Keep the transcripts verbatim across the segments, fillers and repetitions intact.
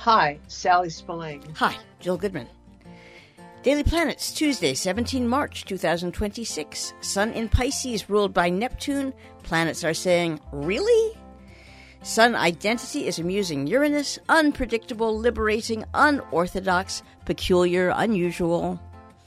Hi, Sally Spillane. Hi, Jill Goodman. Daily Planets, Tuesday, the seventeenth of March, two thousand twenty-six. Sun in Pisces, ruled by Neptune. Planets are saying, really? Sun identity is amusing Uranus, unpredictable, liberating, unorthodox, peculiar, unusual.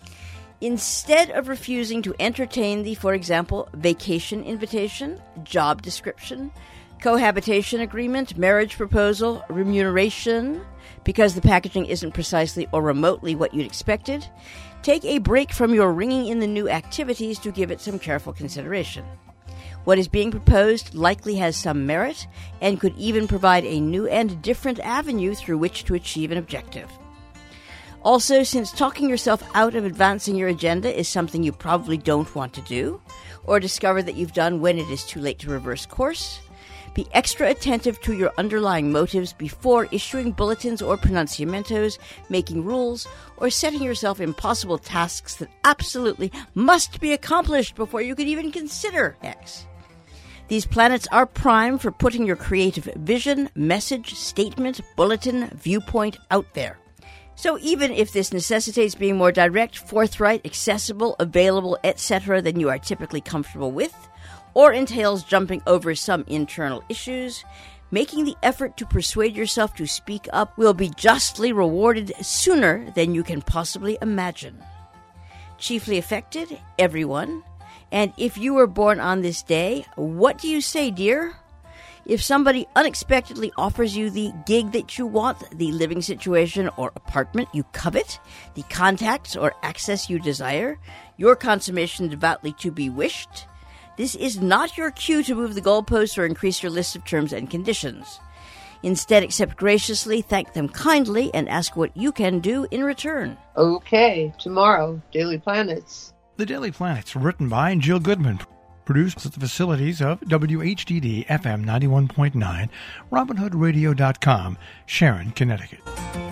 Instead of refusing to entertain the, for example, vacation invitation, job description, cohabitation agreement, marriage proposal, remuneration, because the packaging isn't precisely or remotely what you'd expected, take a break from your ringing in the new activities to give it some careful consideration. What is being proposed likely has some merit and could even provide a new and different avenue through which to achieve an objective. Also, since talking yourself out of advancing your agenda is something you probably don't want to do, or discover that you've done when it is too late to reverse course, be extra attentive to your underlying motives before issuing bulletins or pronunciamentos, making rules, or setting yourself impossible tasks that absolutely must be accomplished before you could even consider X. These planets are prime for putting your creative vision, message, statement, bulletin, viewpoint out there. So even if this necessitates being more direct, forthright, accessible, available, et cetera than you are typically comfortable with, or entails jumping over some internal issues, making the effort to persuade yourself to speak up will be justly rewarded sooner than you can possibly imagine. Chiefly affected, everyone. And if you were born on this day, what do you say, dear? If somebody unexpectedly offers you the gig that you want, the living situation or apartment you covet, the contacts or access you desire, your consummation devoutly to be wished, this is not your cue to move the goalposts or increase your list of terms and conditions. Instead, accept graciously, thank them kindly, and ask what you can do in return. Okay, tomorrow, Daily Planets. The Daily Planets, written by Jill Goodman. Produced at the facilities of W H D D F M ninety-one point nine, Robin Hood Radio dot com, Sharon, Connecticut.